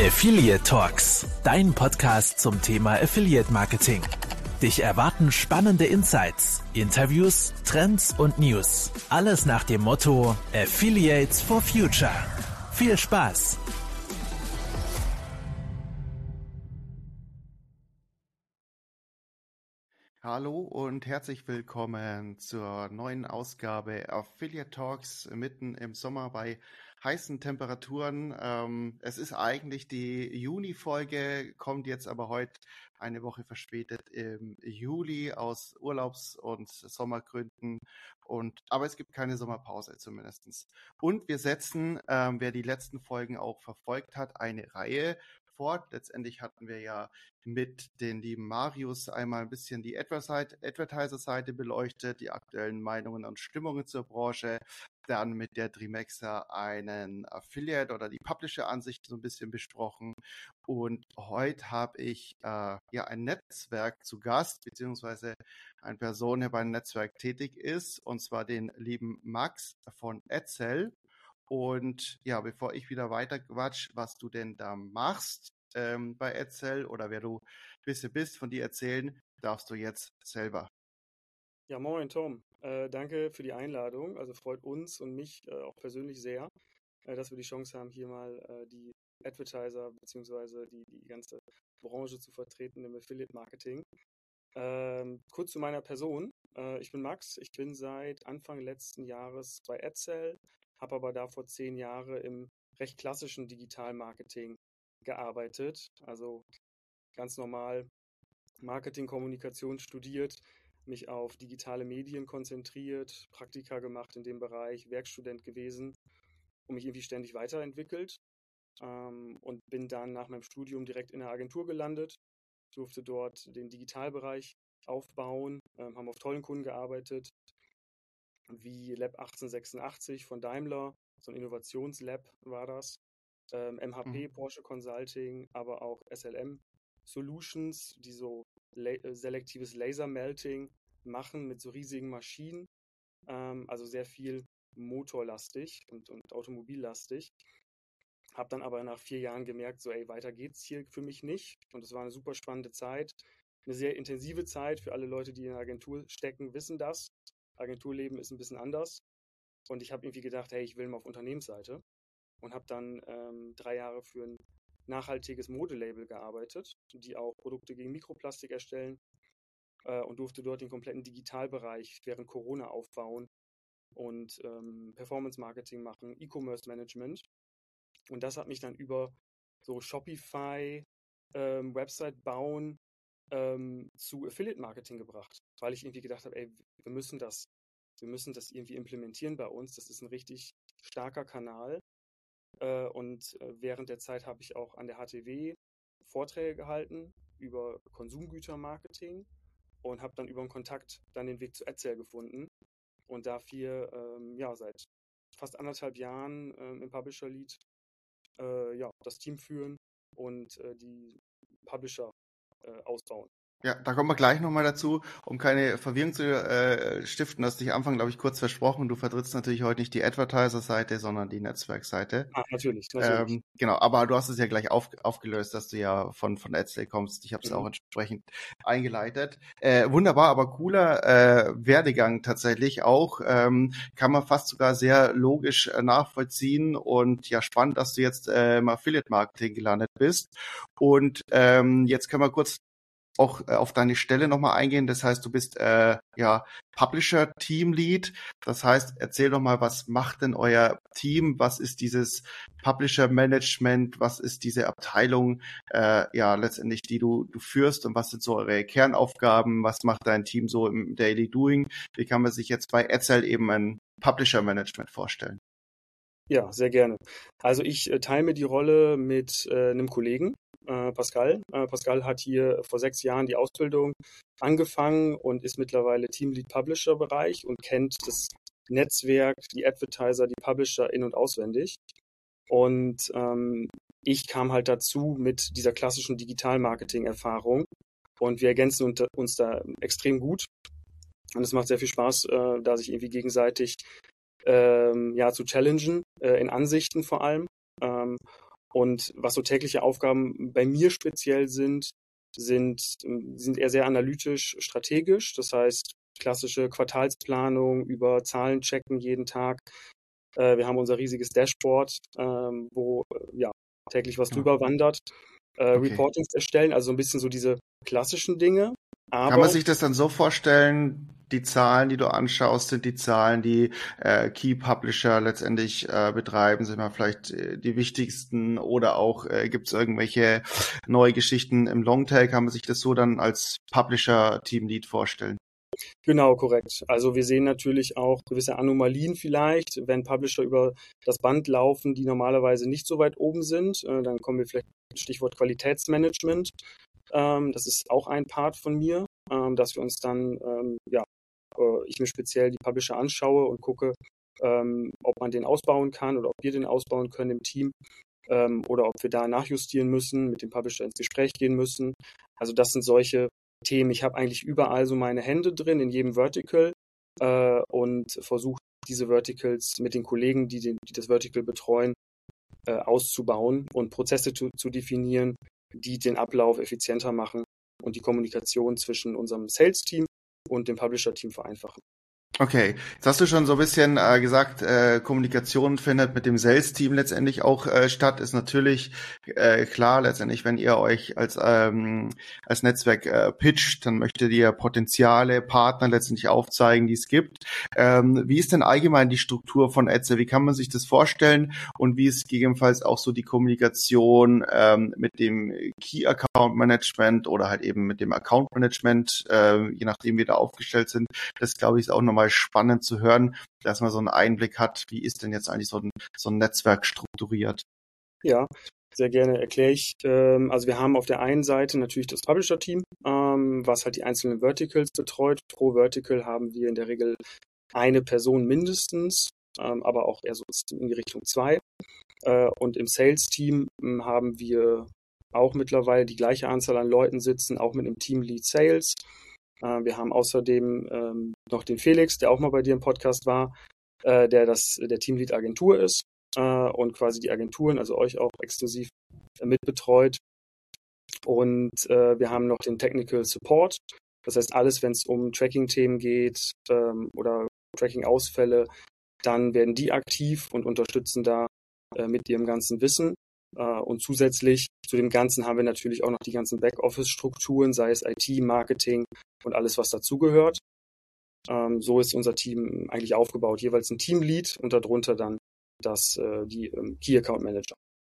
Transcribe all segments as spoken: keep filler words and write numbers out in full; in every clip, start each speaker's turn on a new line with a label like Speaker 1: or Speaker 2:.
Speaker 1: Affiliate Talks, dein Podcast zum Thema Affiliate Marketing. Dich erwarten spannende Insights, Interviews, Trends und News. Alles nach dem Motto Affiliates for Future. Viel Spaß!
Speaker 2: Hallo und herzlich willkommen zur neuen Ausgabe Affiliate Talks mitten im Sommer bei heißen Temperaturen. Ähm, es ist eigentlich die Juni-Folge, kommt jetzt aber heute eine Woche verspätet im Juli aus Urlaubs- und Sommergründen. Und, aber es gibt keine Sommerpause zumindest. Und wir setzen, ähm, wer die letzten Folgen auch verfolgt hat, eine Reihe fort. Letztendlich hatten wir ja mit den lieben Marius einmal ein bisschen die Advertiser-Seite beleuchtet, die aktuellen Meinungen und Stimmungen zur Branche, dann mit der Drimexa einen Affiliate oder die Publisher-Ansicht so ein bisschen besprochen und heute habe ich äh, ja ein Netzwerk zu Gast, beziehungsweise eine Person, der bei einem Netzwerk tätig ist, und zwar den lieben Max von Edsel. Und ja, bevor ich wieder weiter quatsch, was du denn da machst ähm, bei Edsel oder wer du bisschen bist, von dir erzählen, darfst du jetzt selber.
Speaker 3: Ja, moin Tom. Äh, danke für die Einladung. Also freut uns und mich äh, auch persönlich sehr, äh, dass wir die Chance haben, hier mal äh, die Advertiser bzw. Die, die ganze Branche zu vertreten im Affiliate Marketing. Ähm, kurz zu meiner Person. Äh, ich bin Max. Ich bin seit Anfang letzten Jahres bei Edsel, habe aber davor zehn Jahre im recht klassischen Digital-Marketing gearbeitet. Also ganz normal Marketing, Kommunikation studiert, mich auf digitale Medien konzentriert, Praktika gemacht in dem Bereich, Werkstudent gewesen und mich irgendwie ständig weiterentwickelt ähm, und bin dann nach meinem Studium direkt in der Agentur gelandet, durfte dort den Digitalbereich aufbauen, ähm, haben auf tollen Kunden gearbeitet, wie Lab achtzehnhundertsechsundachtzig von Daimler, so ein Innovationslab war das, ähm, M H P,
Speaker 2: Mhm.
Speaker 3: Porsche Consulting, aber auch S L M Solutions, die so la selektives Laser-Melting machen mit so riesigen Maschinen, ähm, also sehr viel motorlastig und, und automobillastig. Habe dann aber nach vier Jahren gemerkt, so ey, weiter geht's hier für mich nicht. Und es war eine super spannende Zeit, eine sehr intensive Zeit. Für alle Leute, die in der Agentur stecken, wissen das. Agenturleben ist ein bisschen anders. Und ich habe irgendwie gedacht, hey, ich will mal auf Unternehmensseite. Und habe dann ähm, drei Jahre für ein nachhaltiges Modelabel gearbeitet, die auch Produkte gegen Mikroplastik erstellen äh, und durfte dort den kompletten Digitalbereich während Corona aufbauen und ähm, Performance-Marketing machen, E-Commerce-Management. Und das hat mich dann über so Shopify, ähm, Website bauen ähm, zu Affiliate-Marketing gebracht, weil ich irgendwie gedacht habe, ey, wir müssen das, wir müssen das irgendwie implementieren bei uns. Das ist ein richtig starker Kanal. Äh, und äh, während der Zeit habe ich auch an der H T W Vorträge gehalten über Konsumgütermarketing und habe dann über einen Kontakt dann den Weg zu Edsel gefunden und dafür ähm, ja seit fast anderthalb Jahren ähm, im Publisher Lead äh, ja, das Team führen und äh, die Publisher äh, ausbauen.
Speaker 2: Ja, da kommen wir gleich nochmal dazu, um keine Verwirrung zu äh, stiften. Du hast dich am Anfang, glaube ich, kurz versprochen. Du vertrittst natürlich heute nicht die Advertiser-Seite, sondern die Netzwerkseite.
Speaker 3: Ah, natürlich, natürlich.
Speaker 2: Ähm, genau, aber du hast es ja gleich auf, aufgelöst, dass du ja von, von Edsel kommst. Ich habe es
Speaker 3: Mhm.
Speaker 2: auch entsprechend eingeleitet. Äh, wunderbar, aber cooler äh, Werdegang tatsächlich auch. Ähm, kann man fast sogar sehr logisch äh, nachvollziehen und ja, spannend, dass du jetzt äh, im Affiliate-Marketing gelandet bist. Und ähm, jetzt können wir kurz auch äh, auf deine Stelle nochmal eingehen. Das heißt, du bist äh, ja Publisher Team Lead. Das heißt, erzähl doch mal, was macht denn euer Team? Was ist dieses Publisher Management? Was ist diese Abteilung äh, ja letztendlich, die du du führst? Und was sind so eure Kernaufgaben? Was macht dein Team so im Daily Doing? Wie kann man sich jetzt bei Edsel eben ein Publisher Management vorstellen?
Speaker 3: Ja, sehr gerne. Also ich äh, teile mir die Rolle mit äh, einem Kollegen, äh, Pascal. Äh, Pascal hat hier vor sechs Jahren die Ausbildung angefangen und ist mittlerweile Teamlead Publisher Bereich und kennt das Netzwerk, die Advertiser, die Publisher in- und auswendig. Und ähm, ich kam halt dazu mit dieser klassischen Digital-Marketing-Erfahrung und wir ergänzen unter- uns da extrem gut. Und es macht sehr viel Spaß, äh, da sich irgendwie gegenseitig ähm, ja, zu challengen, äh, in Ansichten vor allem. Ähm, Und was so tägliche Aufgaben bei mir speziell sind, sind, sind eher sehr analytisch, strategisch. Das heißt, klassische Quartalsplanung über Zahlen checken jeden Tag. Äh, wir haben unser riesiges Dashboard, ähm, wo äh, ja täglich was drüber
Speaker 2: Ja.
Speaker 3: wandert. Äh,
Speaker 2: Okay.
Speaker 3: Reportings erstellen, also so ein bisschen so diese klassischen Dinge.
Speaker 2: Kann man
Speaker 3: Aber
Speaker 2: sich das dann so vorstellen, die Zahlen, die du anschaust, sind die Zahlen, die äh, Key Publisher letztendlich äh, betreiben, sind mal vielleicht äh, die wichtigsten oder auch äh, gibt es irgendwelche neue Geschichten im Longtail? Kann man sich das so dann als Publisher-Teamlead vorstellen?
Speaker 3: genau, korrekt. Also wir sehen natürlich auch gewisse Anomalien vielleicht, wenn Publisher über das Band laufen, die normalerweise nicht so weit oben sind. Äh, dann kommen wir vielleicht Stichwort Qualitätsmanagement. Ähm, das ist auch ein Part von mir, ähm, dass wir uns dann, ähm, ja, äh, ich mir speziell die Publisher anschaue und gucke, ähm, ob man den ausbauen kann oder ob wir den ausbauen können im Team, ähm, oder ob wir da nachjustieren müssen, mit dem Publisher ins Gespräch gehen müssen. Also das sind solche Themen. Ich habe eigentlich überall so meine Hände drin, in jedem Vertical, äh, und versuche diese Verticals mit den Kollegen, die, den, die das Vertical betreuen, äh, auszubauen und Prozesse zu, zu definieren, die den Ablauf effizienter machen und die Kommunikation zwischen unserem Sales-Team und dem Publisher-Team vereinfachen.
Speaker 2: Okay, jetzt hast du schon so ein bisschen äh, gesagt, äh, Kommunikation findet mit dem Sales-Team letztendlich auch äh, statt. Ist natürlich äh, klar, letztendlich, wenn ihr euch als ähm, als Netzwerk äh, pitcht, dann möchtet ihr Potenziale, Partner letztendlich aufzeigen, die es gibt. Ähm, wie ist denn allgemein die Struktur von Etzel? Wie kann man sich das vorstellen? Und wie ist gegebenenfalls auch so die Kommunikation ähm, mit dem Key Account Management oder halt eben mit dem Account Management, äh, je nachdem wie da aufgestellt sind? Das, glaube ich, ist auch nochmal spannend zu hören, dass man so einen Einblick hat, wie ist denn jetzt eigentlich so ein, so ein Netzwerk strukturiert?
Speaker 3: Ja, sehr gerne erkläre ich. Ähm, also wir haben auf der einen Seite natürlich das Publisher-Team, ähm, was halt die einzelnen Verticals betreut. Pro Vertical haben wir in der Regel eine Person mindestens, ähm, aber auch eher so in die Richtung zwei. Äh, und im Sales-Team ähm, haben wir auch mittlerweile die gleiche Anzahl an Leuten sitzen, auch mit einem Team Lead Sales. Äh, wir haben außerdem ähm, noch den Felix, der auch mal bei dir im Podcast war, äh, der das der Teamlead Agentur ist äh, und quasi die Agenturen, also euch auch exklusiv äh, mitbetreut. Und äh, wir haben noch den Technical Support. Das heißt, alles, wenn es um Tracking-Themen geht ähm, oder Tracking-Ausfälle, dann werden die aktiv und unterstützen da äh, mit ihrem ganzen Wissen. Uh, und zusätzlich zu dem Ganzen haben wir natürlich auch noch die ganzen Backoffice-Strukturen, sei es I T, Marketing und alles, was dazugehört. Um, so ist unser Team eigentlich aufgebaut. Jeweils ein Teamlead und darunter dann das, uh, die um, Key Account Manager.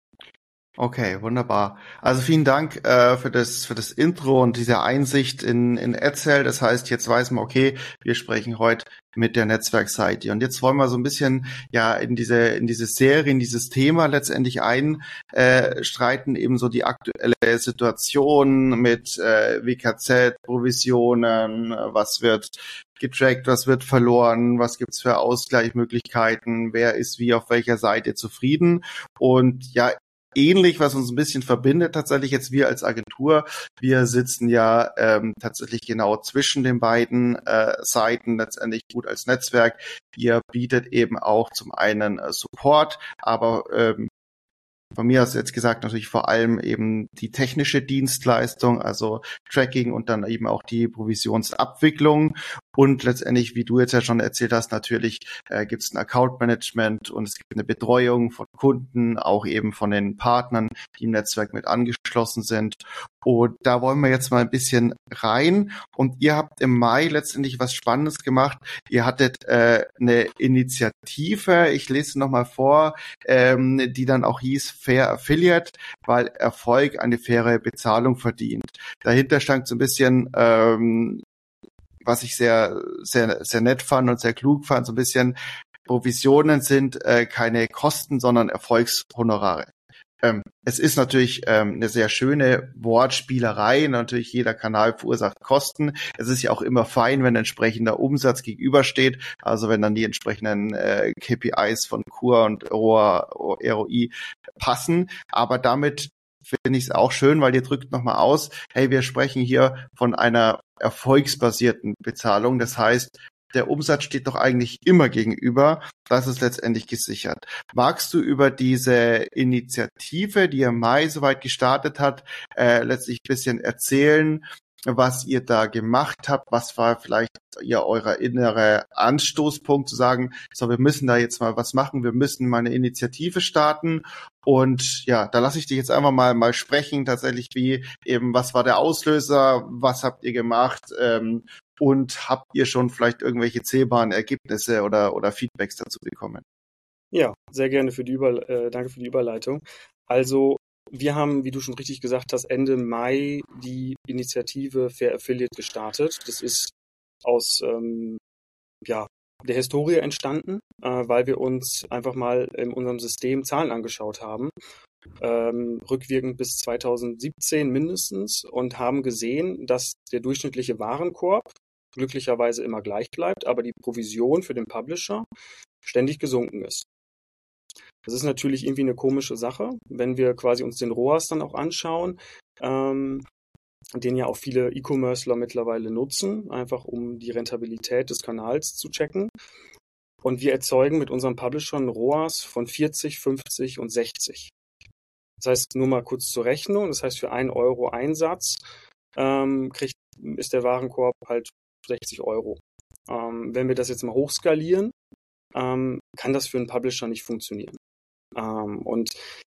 Speaker 2: Okay, wunderbar. Also vielen Dank äh, für das für das Intro und diese Einsicht in in Etzel. Das heißt, jetzt weiß man, okay, wir sprechen heute mit der Netzwerkseite. Und jetzt wollen wir so ein bisschen ja in diese in diese Serie, in dieses Thema letztendlich einstreiten, äh, eben so die aktuelle Situation mit äh, W K Z, Provisionen, was wird getrackt, was wird verloren, was gibt's für Ausgleichsmöglichkeiten, wer ist wie auf welcher Seite zufrieden. Und ja, ähnlich, was uns ein bisschen verbindet, tatsächlich jetzt wir als Agentur. Wir sitzen ja ähm, tatsächlich genau zwischen den beiden äh, Seiten, letztendlich gut als Netzwerk. Ihr bietet eben auch zum einen äh, Support, aber ähm, von mir aus jetzt gesagt natürlich vor allem eben die technische Dienstleistung, also Tracking und dann eben auch die Provisionsabwicklung. Und letztendlich, wie du jetzt ja schon erzählt hast, natürlich äh, gibt es ein Account-Management und es gibt eine Betreuung von Kunden, auch eben von den Partnern, die im Netzwerk mit angeschlossen sind. Und da wollen wir jetzt mal ein bisschen rein. Und ihr habt im Mai letztendlich was Spannendes gemacht. Ihr hattet äh, eine Initiative, ich lese nochmal vor, ähm, die dann auch hieß Fair Affiliate, weil Erfolg eine faire Bezahlung verdient. Dahinter stand so ein bisschen, ähm, was ich sehr, sehr, sehr nett fand und sehr klug fand, so ein bisschen Provisionen sind äh, keine Kosten, sondern Erfolgshonorare. Ähm, es ist natürlich ähm, eine sehr schöne Wortspielerei. Natürlich jeder Kanal verursacht Kosten. Es ist ja auch immer fein, wenn entsprechender Umsatz gegenübersteht. Also wenn dann die entsprechenden äh, K P Is von K U R und R O I passen. Aber damit finde ich es auch schön, weil ihr drückt nochmal aus, hey, wir sprechen hier von einer erfolgsbasierten Bezahlung. Das heißt, der Umsatz steht doch eigentlich immer gegenüber. Das ist letztendlich gesichert. Magst du über diese Initiative, die im Mai soweit gestartet hat, äh, letztlich ein bisschen erzählen, was ihr da gemacht habt? Was war vielleicht ja euer innerer Anstoßpunkt zu sagen, so, wir müssen da jetzt mal was machen, wir müssen mal eine Initiative starten? Und ja, da lasse ich dich jetzt einfach mal mal sprechen, tatsächlich wie eben, was war der Auslöser, was habt ihr gemacht ähm, und habt ihr schon vielleicht irgendwelche zählbaren Ergebnisse oder, oder Feedbacks dazu bekommen?
Speaker 3: Ja, sehr gerne für die Über äh, danke für die Überleitung. Also wir haben, wie du schon richtig gesagt hast, Ende Mai die Initiative Fair Affiliate gestartet. Das ist aus ähm, ja, der Historie entstanden, äh, weil wir uns einfach mal in unserem System Zahlen angeschaut haben, ähm, rückwirkend bis zweitausendsiebzehn mindestens, und haben gesehen, dass der durchschnittliche Warenkorb glücklicherweise immer gleich bleibt, aber die Provision für den Publisher ständig gesunken ist. Das ist natürlich irgendwie eine komische Sache, wenn wir quasi uns den R O A S dann auch anschauen, ähm, den ja auch viele E-Commercer mittlerweile nutzen, einfach um die Rentabilität des Kanals zu checken. Und wir erzeugen mit unseren Publishern R O A S von vierzig, fünfzig und sechzig. Das heißt, nur mal kurz zur Rechnung, das heißt, für einen Euro Einsatz ähm, kriegt, ist der Warenkorb halt sechzig Euro. Ähm, wenn wir das jetzt mal hochskalieren, ähm, kann das für einen Publisher nicht funktionieren. Ähm, und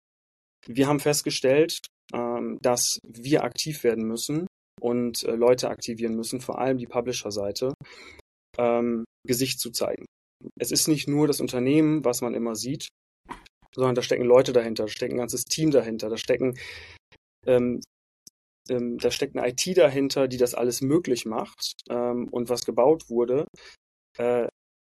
Speaker 3: wir haben festgestellt, ähm, dass wir aktiv werden müssen und äh, Leute aktivieren müssen, vor allem die Publisher-Seite, ähm, Gesicht zu zeigen. Es ist nicht nur das Unternehmen, was man immer sieht, sondern da stecken Leute dahinter, da steckt ein ganzes Team dahinter, da stecken ähm, ähm, da steckt eine I T dahinter, die das alles möglich macht, ähm, und was gebaut wurde. Äh,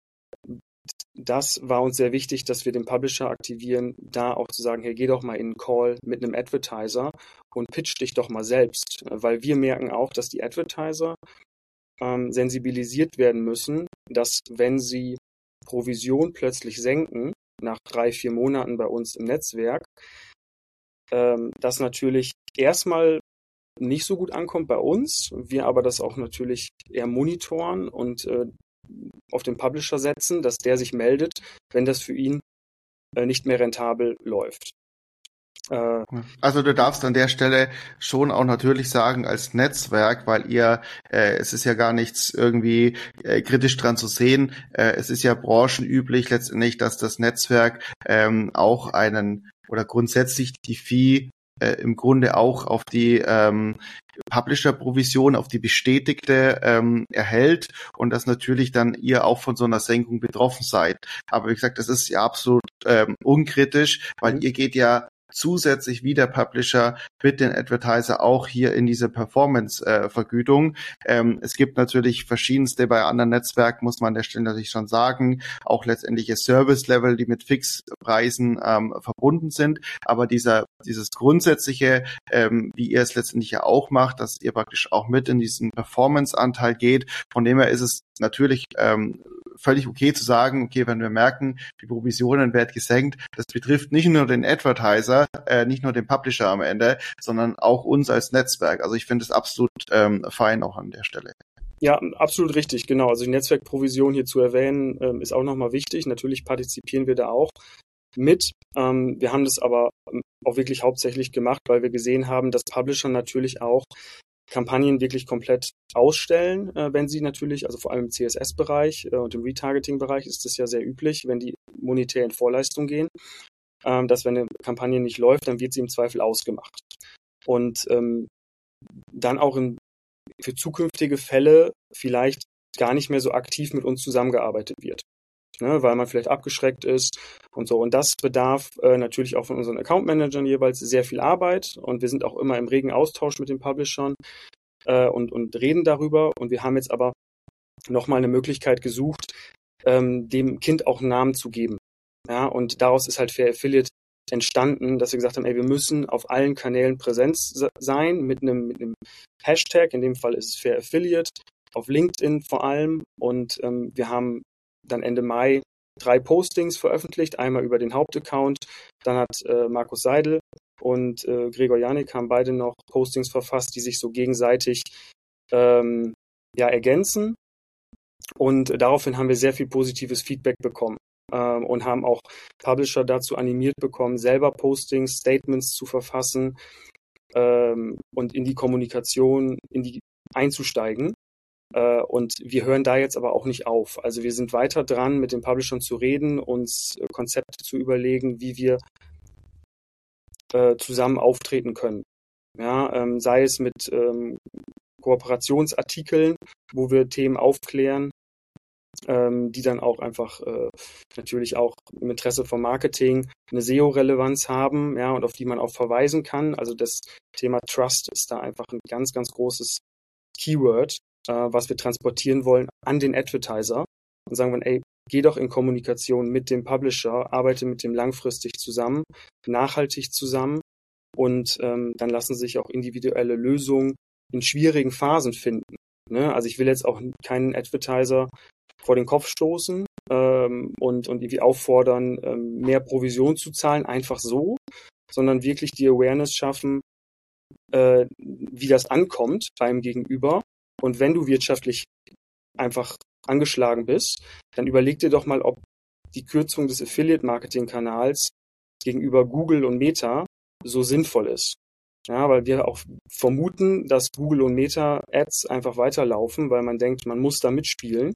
Speaker 3: Das war uns sehr wichtig, dass wir den Publisher aktivieren, da auch zu sagen, hey, geh doch mal in einen Call mit einem Advertiser und pitch dich doch mal selbst. Weil wir merken auch, dass die Advertiser ähm, sensibilisiert werden müssen, dass wenn sie Provision plötzlich senken, nach drei, vier Monaten bei uns im Netzwerk, ähm, das natürlich erstmal nicht so gut ankommt bei uns, wir aber das auch natürlich eher monitoren und äh, auf den Publisher setzen, dass der sich meldet, wenn das für ihn äh, nicht mehr rentabel läuft.
Speaker 2: Äh, also du darfst an der Stelle schon auch natürlich sagen, als Netzwerk, weil ihr, äh, es ist ja gar nichts irgendwie äh, kritisch dran zu sehen, äh, es ist ja branchenüblich letztendlich, dass das Netzwerk ähm, auch einen oder grundsätzlich die Fee äh, im Grunde auch auf die ähm, Publisher-Provision, auf die bestätigte ähm, erhält und dass natürlich dann ihr auch von so einer Senkung betroffen seid. Aber wie gesagt, das ist ja absolut ähm, unkritisch, weil mhm. ihr geht ja zusätzlich wie der Publisher mit den Advertiser auch hier in diese Performance-Vergütung. Äh, ähm, es gibt natürlich verschiedenste, bei anderen Netzwerken muss man an der Stelle natürlich schon sagen, auch letztendliche Service-Level, die mit Fixpreisen ähm, verbunden sind. Aber dieser dieses grundsätzliche, ähm, wie ihr es letztendlich ja auch macht, dass ihr praktisch auch mit in diesen Performance-Anteil geht. Von dem her ist es natürlich ähm, völlig okay zu sagen, okay, wenn wir merken, die Provisionen werden gesenkt, das betrifft nicht nur den Advertiser, äh, nicht nur den Publisher am Ende, sondern auch uns als Netzwerk. Also ich finde es absolut ähm, fein auch an der Stelle.
Speaker 3: Ja, absolut richtig, genau. Also die Netzwerkprovision hier zu erwähnen, ähm, ist auch nochmal wichtig. Natürlich partizipieren wir da auch mit. Ähm, wir haben das aber auch wirklich hauptsächlich gemacht, weil wir gesehen haben, dass Publisher natürlich auch Kampagnen wirklich komplett ausstellen, äh, wenn sie natürlich, also vor allem im C S S-Bereich äh, und im Retargeting-Bereich ist das ja sehr üblich, wenn die monetär in Vorleistung gehen, ähm, dass wenn eine Kampagne nicht läuft, dann wird sie im Zweifel ausgemacht. Und ähm, dann auch in, für zukünftige Fälle vielleicht gar nicht mehr so aktiv mit uns zusammengearbeitet wird, ne, weil man vielleicht abgeschreckt ist und so. Und das bedarf äh, natürlich auch von unseren Account-Managern jeweils sehr viel Arbeit und wir sind auch immer im regen Austausch mit den Publishern äh, und, und reden darüber. Und wir haben jetzt aber nochmal eine Möglichkeit gesucht, ähm, dem Kind auch einen Namen zu geben. Ja, und daraus ist halt Fair Affiliate entstanden, dass wir gesagt haben, ey, wir müssen auf allen Kanälen präsent sein mit einem, mit einem Hashtag, in dem Fall ist es Fair Affiliate, auf LinkedIn vor allem. Und ähm, wir haben dann Ende Mai drei Postings veröffentlicht, einmal über den Hauptaccount, dann hat äh, Markus Seidel und äh, Gregor Janik haben beide noch Postings verfasst, die sich so gegenseitig ähm, ja, ergänzen. Und daraufhin haben wir sehr viel positives Feedback bekommen ähm, und haben auch Publisher dazu animiert bekommen, selber Postings, Statements zu verfassen ähm, und in die Kommunikation in die einzusteigen. Äh, und wir hören da jetzt aber auch nicht auf. Also wir sind weiter dran, mit den Publishern zu reden, uns äh, Konzepte zu überlegen, wie wir äh, zusammen auftreten können. Ja, ähm, sei es mit ähm, Kooperationsartikeln, wo wir Themen aufklären, ähm, die dann auch einfach äh, natürlich auch im Interesse vom Marketing eine S E O-Relevanz haben, ja, und auf die man auch verweisen kann. Also das Thema Trust ist da einfach ein ganz, ganz großes Keyword, äh, was wir transportieren wollen an den Advertiser und sagen wir, ey, geh doch in Kommunikation mit dem Publisher, arbeite mit dem langfristig zusammen, nachhaltig zusammen und ähm, dann lassen sich auch individuelle Lösungen in schwierigen Phasen finden. Ne? Also ich will jetzt auch keinen Advertiser vor den Kopf stoßen ähm, und, und irgendwie auffordern, ähm, mehr Provision zu zahlen, einfach so, sondern wirklich die Awareness schaffen, äh, wie das ankommt beim Gegenüber. Und wenn du wirtschaftlich einfach angeschlagen bist, dann überleg dir doch mal, ob die Kürzung des Affiliate-Marketing-Kanals gegenüber Google und Meta so sinnvoll ist. Ja, weil wir auch vermuten, dass Google und Meta-Ads einfach weiterlaufen, weil man denkt, man muss da mitspielen.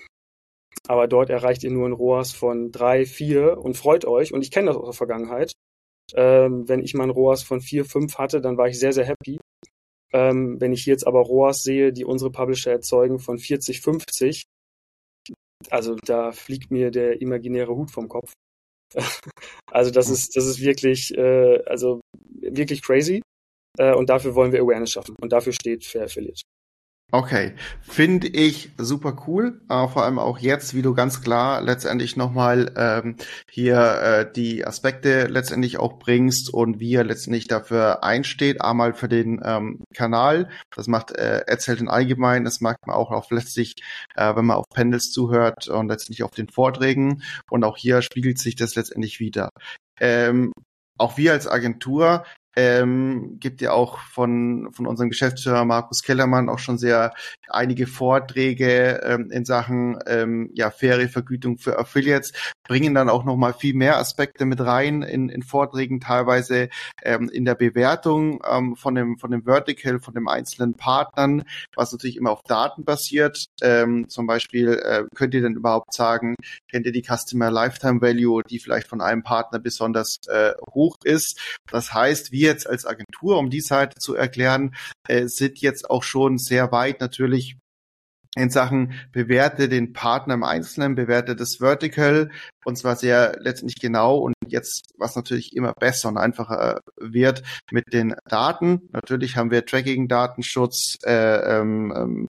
Speaker 3: Aber dort erreicht ihr nur ein R O A S von drei, vier und freut euch. Und ich kenne das aus der Vergangenheit. Ähm, wenn ich mal ein R O A S von vier, fünf hatte, dann war ich sehr, sehr happy. Ähm, wenn ich jetzt aber R O A S sehe, die unsere Publisher erzeugen von vierzig, fünfzig, also da fliegt mir der imaginäre Hut vom Kopf. Also das ist, das ist wirklich, äh, also wirklich crazy. Äh, und dafür wollen wir Awareness schaffen. Und dafür steht Fair Affiliate.
Speaker 2: Okay, finde ich super cool, äh, vor allem auch jetzt, wie du ganz klar letztendlich nochmal ähm, hier äh, die Aspekte letztendlich auch bringst und wie er letztendlich dafür einsteht, einmal für den ähm, Kanal, das macht äh, Adselden allgemein, das macht man auch, auch letztlich, äh, wenn man auf Panels zuhört und letztendlich auf den Vorträgen und auch hier spiegelt sich das letztendlich wieder. Ähm, auch wir als Agentur Ähm, gibt ja auch von von unserem Geschäftsführer Markus Kellermann auch schon sehr einige Vorträge ähm, in Sachen ähm, ja faire Vergütung für Affiliates, bringen dann auch noch mal viel mehr Aspekte mit rein in in Vorträgen, teilweise ähm, in der Bewertung ähm, von dem von dem Vertical, von den einzelnen Partnern, was natürlich immer auf Daten basiert. Ähm, zum Beispiel äh, könnt ihr denn überhaupt sagen, kennt ihr die Customer Lifetime Value, die vielleicht von einem Partner besonders äh, hoch ist? Das heißt, wir jetzt als Agentur, um die Seite zu erklären, äh, sind jetzt auch schon sehr weit natürlich in Sachen bewerte den Partner im Einzelnen, bewerte das Vertical und zwar sehr letztendlich genau und jetzt, was natürlich immer besser und einfacher wird mit den Daten. Natürlich haben wir Tracking, Datenschutz äh, ähm,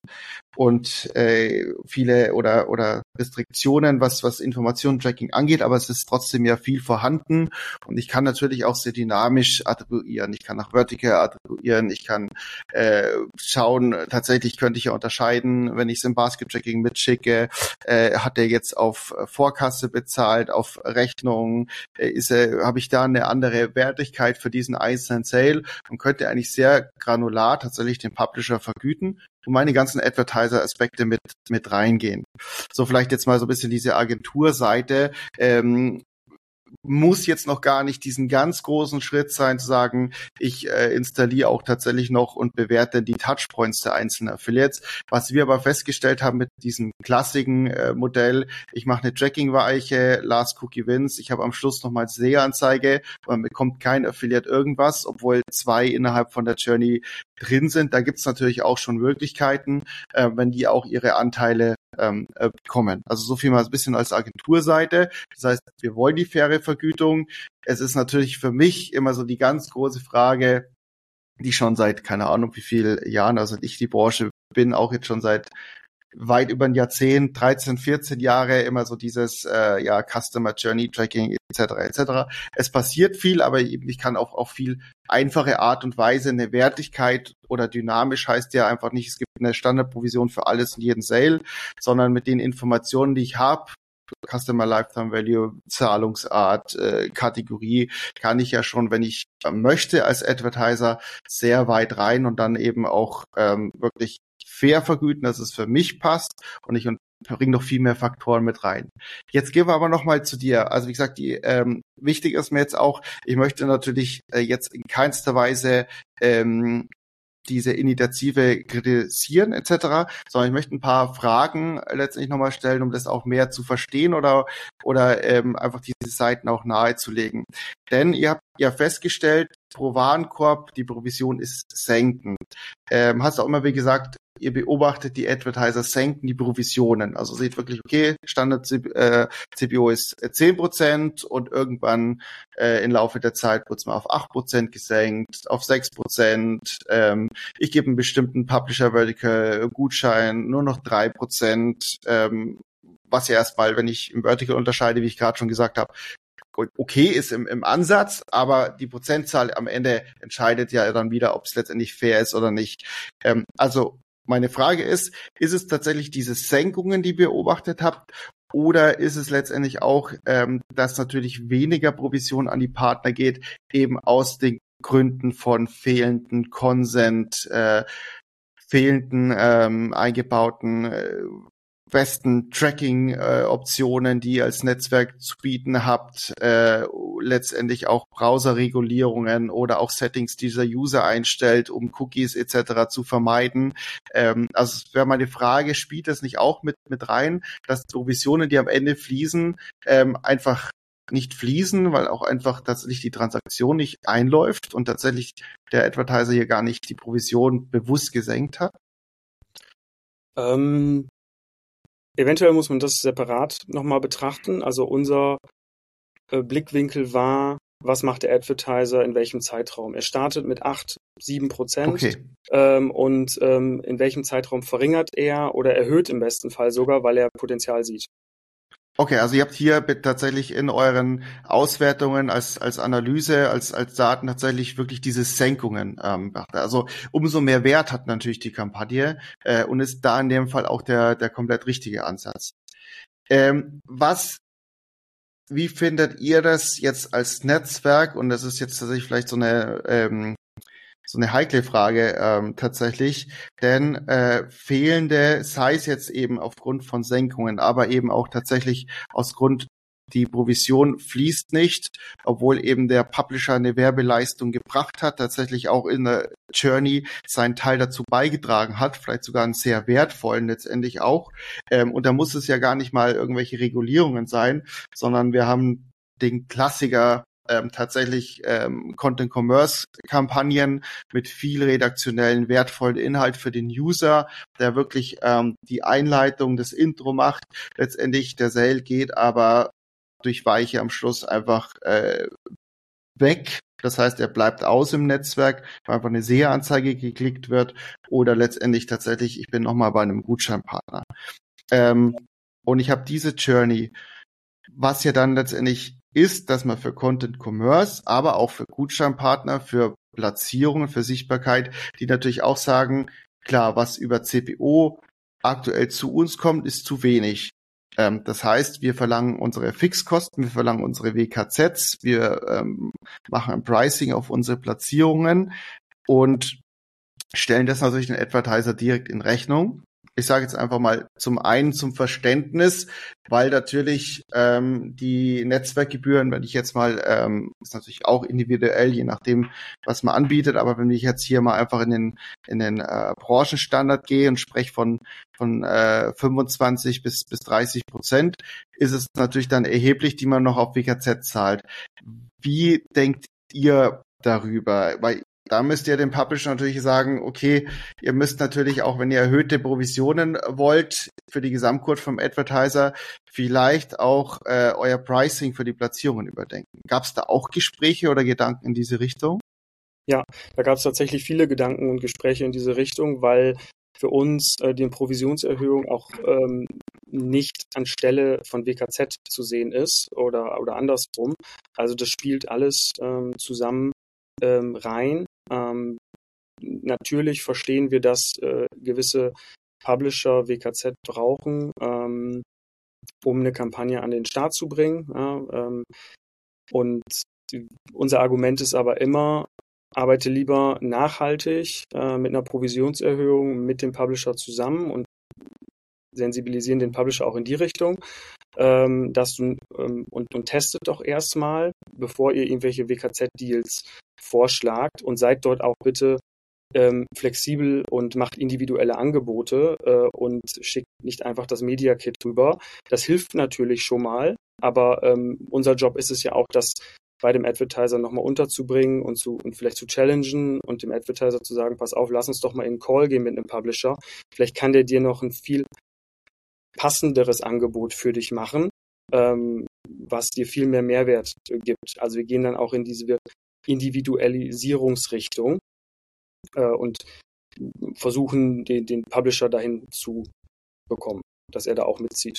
Speaker 2: und äh, viele oder oder Restriktionen, was was Informationen-Tracking angeht, aber es ist trotzdem ja viel vorhanden und ich kann natürlich auch sehr dynamisch attribuieren. Ich kann nach Vertical attribuieren, ich kann äh, schauen, tatsächlich könnte ich ja unterscheiden, wenn ich es im Basket-Tracking mitschicke, äh, hat er jetzt auf Vorkasse bezahlt, auf Rechnung, äh, ist er, habe ich da eine andere Wertigkeit für diesen einzelnen Sale und könnte eigentlich sehr granular tatsächlich den Publisher vergüten und meine ganzen Advertiser-Aspekte mit mit reingehen. So vielleicht jetzt mal so ein bisschen diese Agenturseite. Ähm, muss jetzt noch gar nicht diesen ganz großen Schritt sein, zu sagen, ich äh, installiere auch tatsächlich noch und bewerte die Touchpoints der einzelnen Affiliates. Was wir aber festgestellt haben mit diesem klassischen äh, Modell, ich mache eine Tracking-Weiche, Last Cookie wins, ich habe am Schluss nochmal S E O-Anzeige, man bekommt kein Affiliate irgendwas, obwohl zwei innerhalb von der Journey drin sind. Da gibt's natürlich auch schon Möglichkeiten, äh, wenn die auch ihre Anteile ähm, äh, bekommen. Also so viel mal ein bisschen als Agenturseite. Das heißt, wir wollen die faire Vergütung. Es ist natürlich für mich immer so die ganz große Frage, die schon seit, keine Ahnung wie vielen Jahren, also ich die Branche bin, auch jetzt schon seit weit über ein Jahrzehnt, dreizehn, vierzehn Jahre, immer so dieses äh, ja Customer Journey Tracking et cetera et cetera. Es passiert viel, aber eben ich kann auch auf viel einfache Art und Weise eine Wertigkeit oder dynamisch heißt ja einfach nicht, es gibt eine Standardprovision für alles und jeden Sale, sondern mit den Informationen, die ich habe, Customer Lifetime Value, Zahlungsart, äh, Kategorie, kann ich ja schon, wenn ich möchte als Advertiser, sehr weit rein und dann eben auch ähm, wirklich fair vergüten, dass es für mich passt und ich bringen noch viel mehr Faktoren mit rein. Jetzt gehen wir aber nochmal zu dir. Also wie gesagt, die ähm, wichtig ist mir jetzt auch, ich möchte natürlich äh, jetzt in keinster Weise ähm, diese Initiative kritisieren et cetera, sondern ich möchte ein paar Fragen letztendlich nochmal stellen, um das auch mehr zu verstehen oder oder ähm, einfach diese Seiten auch nahezulegen. Denn ihr habt ja festgestellt, pro Warenkorb, die Provision ist senkend. Ähm, hast auch immer wie gesagt, ihr beobachtet, die Advertiser senken die Provisionen. Also seht wirklich, okay, Standard C P O ist zehn Prozent und irgendwann äh, im Laufe der Zeit wird es mal auf acht Prozent gesenkt, auf sechs Prozent. Ähm, ich gebe einen bestimmten Publisher Vertical Gutschein nur noch drei Prozent, ähm, was ja erstmal, wenn ich im Vertical unterscheide, wie ich gerade schon gesagt habe, okay ist im, im Ansatz, aber die Prozentzahl am Ende entscheidet ja dann wieder, ob es letztendlich fair ist oder nicht. Ähm, also meine Frage ist, ist es tatsächlich diese Senkungen, die ihr beobachtet habt, oder ist es letztendlich auch, ähm, dass natürlich weniger Provision an die Partner geht, eben aus den Gründen von fehlenden Consent, äh, fehlenden ähm, eingebauten äh, besten Tracking-Optionen, äh, die ihr als Netzwerk zu bieten habt, äh, letztendlich auch Browser-Regulierungen oder auch Settings, die dieser User einstellt, um Cookies et cetera zu vermeiden. Ähm, also es wäre meine Frage, spielt das nicht auch mit mit rein, dass Provisionen, die am Ende fließen, ähm, einfach nicht fließen, weil auch einfach tatsächlich die Transaktion nicht einläuft und tatsächlich der Advertiser hier gar nicht die Provision bewusst gesenkt hat?
Speaker 3: Ähm, eventuell muss man das separat nochmal betrachten. Also unser äh, Blickwinkel war, was macht der Advertiser in welchem Zeitraum? Er startet mit acht, sieben Prozent
Speaker 2: Okay.
Speaker 3: ähm, und ähm, in welchem Zeitraum verringert er oder erhöht im besten Fall sogar, weil er Potenzial sieht.
Speaker 2: Okay, also ihr habt hier tatsächlich in euren Auswertungen als als Analyse, als als Daten tatsächlich wirklich diese Senkungen ähm, beachtet. Also umso mehr Wert hat natürlich die Kampagne äh, und ist da in dem Fall auch der der komplett richtige Ansatz. Ähm, was Wie findet ihr das jetzt als Netzwerk? Und das ist jetzt tatsächlich vielleicht so eine ähm, so eine heikle Frage ähm, tatsächlich, denn äh, fehlende, sei es jetzt eben aufgrund von Senkungen, aber eben auch tatsächlich aus Grund, die Provision fließt nicht, obwohl eben der Publisher eine Werbeleistung gebracht hat, tatsächlich auch in der Journey seinen Teil dazu beigetragen hat, vielleicht sogar einen sehr wertvollen letztendlich auch. Ähm, und da muss es ja gar nicht mal irgendwelche Regulierungen sein, sondern wir haben den Klassiker Ähm, tatsächlich ähm, Content-Commerce-Kampagnen mit viel redaktionellen, wertvollen Inhalt für den User, der wirklich ähm, die Einleitung, das Intro macht. Letztendlich der Sale geht aber durch Weiche am Schluss einfach äh, weg. Das heißt, er bleibt aus im Netzwerk, weil einfach eine S E A-Anzeige geklickt wird oder letztendlich tatsächlich, ich bin nochmal bei einem Gutscheinpartner. Ähm, und ich habe diese Journey, was ja dann letztendlich ist, dass man für Content Commerce, aber auch für Gutscheinpartner, für Platzierungen, für Sichtbarkeit, die natürlich auch sagen, klar, was über C P O aktuell zu uns kommt, ist zu wenig. Ähm, das heißt, wir verlangen unsere Fixkosten, wir verlangen unsere W K Zs, wir ähm, machen ein Pricing auf unsere Platzierungen und stellen das natürlich den Advertiser direkt in Rechnung. Ich sage jetzt einfach mal zum einen zum Verständnis, weil natürlich ähm, die Netzwerkgebühren, wenn ich jetzt mal, ähm, ist natürlich auch individuell, je nachdem, was man anbietet, aber wenn ich jetzt hier mal einfach in den in den äh, Branchenstandard gehe und spreche von von äh, fünfundzwanzig bis bis dreißig Prozent, ist es natürlich dann erheblich, die man noch auf W K Z zahlt. Wie denkt ihr darüber? Weil da müsst ihr dem Publisher natürlich sagen, okay, ihr müsst natürlich auch, wenn ihr erhöhte Provisionen wollt für die Gesamtquote vom Advertiser, vielleicht auch äh, euer Pricing für die Platzierungen überdenken. Gab es da auch Gespräche oder Gedanken in diese Richtung?
Speaker 3: Ja, da gab es tatsächlich viele Gedanken und Gespräche in diese Richtung, weil für uns äh, die Provisionserhöhung auch ähm, nicht anstelle von W K Z zu sehen ist oder, oder andersrum. Also das spielt alles ähm, zusammen ähm, rein. Ähm, natürlich verstehen wir, dass äh, gewisse Publisher W K Z brauchen, ähm, um eine Kampagne an den Start zu bringen. Ja, ähm, und die, unser Argument ist aber immer, arbeite lieber nachhaltig äh, mit einer Provisionserhöhung mit dem Publisher zusammen und sensibilisieren den Publisher auch in die Richtung, ähm, dass du ähm, und, und testet doch erstmal, bevor ihr irgendwelche W K Z-Deals vorschlagt und seid dort auch bitte ähm, flexibel und macht individuelle Angebote äh, und schickt nicht einfach das Media Kit rüber. Das hilft natürlich schon mal, aber ähm, unser Job ist es ja auch, das bei dem Advertiser nochmal unterzubringen und zu und vielleicht zu challengen und dem Advertiser zu sagen, pass auf, lass uns doch mal in einen Call gehen mit einem Publisher. Vielleicht kann der dir noch ein viel passenderes Angebot für dich machen, ähm, was dir viel mehr Mehrwert äh, gibt. Also wir gehen dann auch in diese Individualisierungsrichtung äh, und versuchen, den, den Publisher dahin zu bekommen, dass er da auch mitzieht.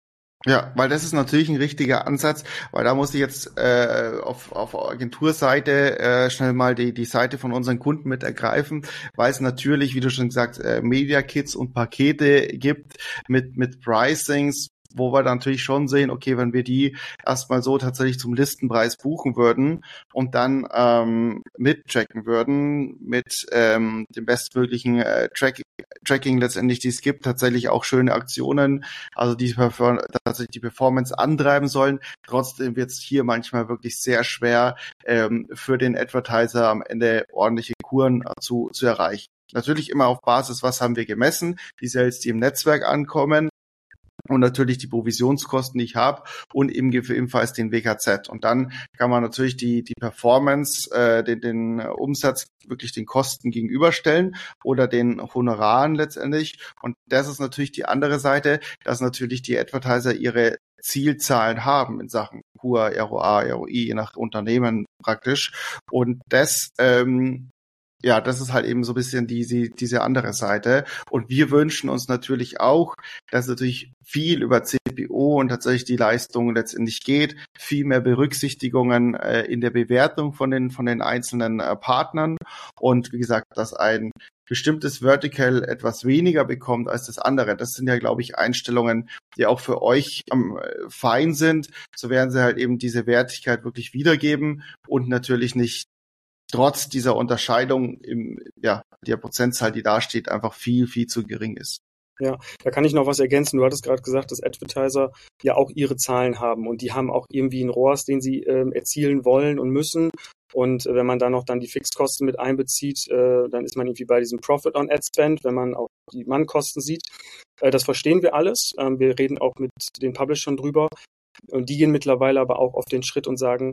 Speaker 2: Ja, weil das ist natürlich ein richtiger Ansatz, weil da muss ich jetzt äh, auf, auf Agenturseite äh, schnell mal die, die Seite von unseren Kunden mit ergreifen, weil es natürlich, wie du schon gesagt, äh, Media Kits und Pakete gibt mit, mit Pricings, wo wir dann natürlich schon sehen, okay, wenn wir die erstmal so tatsächlich zum Listenpreis buchen würden und dann ähm, mittracken würden mit ähm, dem bestmöglichen äh, Track Tracking letztendlich, die es gibt, tatsächlich auch schöne Aktionen, also die tatsächlich die Performance antreiben sollen. Trotzdem wird es hier manchmal wirklich sehr schwer ähm, für den Advertiser am Ende ordentliche Kuren zu, zu erreichen. Natürlich immer auf Basis, was haben wir gemessen, die Sales, die im Netzwerk ankommen. Und natürlich die Provisionskosten, die ich habe und eben ebenfalls den W K Z. Und dann kann man natürlich die die Performance, äh, den, den Umsatz wirklich den Kosten gegenüberstellen oder den Honoraren letztendlich. Und das ist natürlich die andere Seite, dass natürlich die Advertiser ihre Zielzahlen haben in Sachen Q A, R O A, R O I, je nach Unternehmen praktisch. Und das ähm, ja, das ist halt eben so ein bisschen diese, diese andere Seite. Und wir wünschen uns natürlich auch, dass natürlich viel über C P O und tatsächlich die Leistung letztendlich geht, viel mehr Berücksichtigungen äh, in der Bewertung von den, von den einzelnen äh, Partnern. Und wie gesagt, dass ein bestimmtes Vertical etwas weniger bekommt als das andere. Das sind ja, glaube ich, Einstellungen, die auch für euch am äh, fein sind. So werden sie halt eben diese Wertigkeit wirklich wiedergeben und natürlich nicht trotz dieser Unterscheidung im, ja, der Prozentzahl, die da steht, einfach viel, viel zu gering ist.
Speaker 3: Ja, da kann ich noch was ergänzen. Du hattest gerade gesagt, dass Advertiser ja auch ihre Zahlen haben und die haben auch irgendwie einen R O A S, den sie ähm, erzielen wollen und müssen. Und äh, wenn man da noch dann die Fixkosten mit einbezieht, äh, dann ist man irgendwie bei diesem Profit on Ad Spend, wenn man auch die Mannkosten sieht. Äh, das verstehen wir alles. Ähm, wir reden auch mit den Publishern drüber. Und die gehen mittlerweile aber auch auf den Schritt und sagen,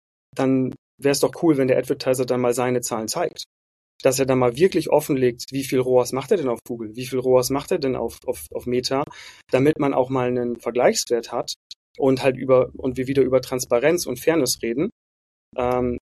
Speaker 3: dann wäre es doch cool, wenn der Advertiser dann mal seine Zahlen zeigt. Dass er dann mal wirklich offenlegt, wie viel R O A S macht er denn auf Google, wie viel R O A S macht er denn auf, auf, auf Meta, damit man auch mal einen Vergleichswert hat und halt über, und wir wieder über Transparenz und Fairness reden. Ähm,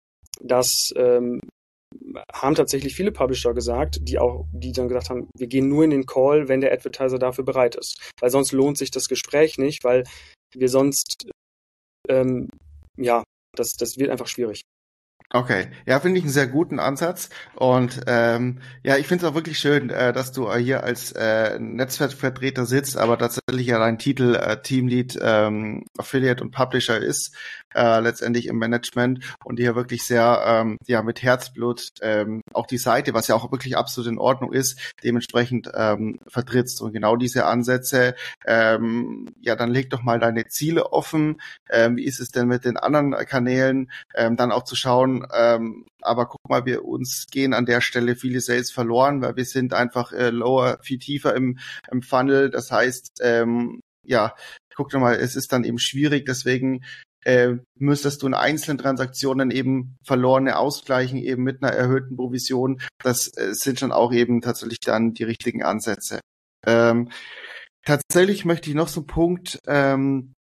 Speaker 3: das ähm, haben tatsächlich viele Publisher gesagt, die auch, die dann gesagt haben, wir gehen nur in den Call, wenn der Advertiser dafür bereit ist. Weil sonst lohnt sich das Gespräch nicht, weil wir sonst, ähm, ja, das, das wird einfach schwierig.
Speaker 2: Okay, ja, finde ich einen sehr guten Ansatz und ähm, ja, ich finde es auch wirklich schön, äh, dass du hier als äh, Netzwerkvertreter sitzt, aber tatsächlich ja dein Titel äh, Teamlead, ähm, Affiliate und Publisher ist, äh, letztendlich im Management und hier wirklich sehr ähm, ja mit Herzblut ähm, auch die Seite, was ja auch wirklich absolut in Ordnung ist, dementsprechend ähm, vertrittst und genau diese Ansätze, ähm, ja, dann leg doch mal deine Ziele offen, ähm, wie ist es denn mit den anderen Kanälen, ähm, dann auch zu schauen, Ähm, aber guck mal, wir uns gehen an der Stelle viele Sales verloren, weil wir sind einfach äh, lower, viel tiefer im, im Funnel. Das heißt, ähm, ja, guck doch mal, es ist dann eben schwierig, deswegen äh, müsstest du in einzelnen Transaktionen eben verlorene ausgleichen, eben mit einer erhöhten Provision. Das äh, sind schon auch eben tatsächlich dann die richtigen Ansätze. Ähm, tatsächlich möchte ich noch so einen Punkt ähm,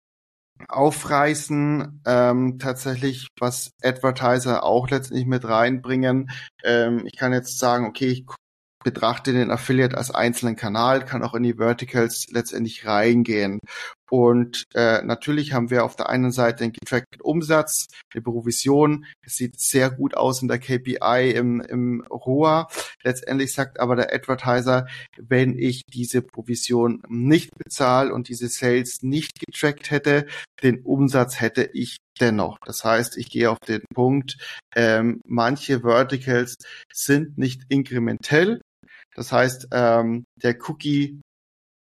Speaker 2: aufreißen, ähm, tatsächlich, was Advertiser auch letztendlich mit reinbringen. Ähm, ich kann jetzt sagen, okay, ich betrachte den Affiliate als einzelnen Kanal, kann auch in die Verticals letztendlich reingehen. Und äh, natürlich haben wir auf der einen Seite den getrackten Umsatz, die Provision. Es sieht sehr gut aus in der K P I im, im R O A. Letztendlich sagt aber der Advertiser, wenn ich diese Provision nicht bezahle und diese Sales nicht getrackt hätte, den Umsatz hätte ich dennoch. Das heißt, ich gehe auf den Punkt, ähm, manche Verticals sind nicht inkrementell. Das heißt, ähm, der Cookie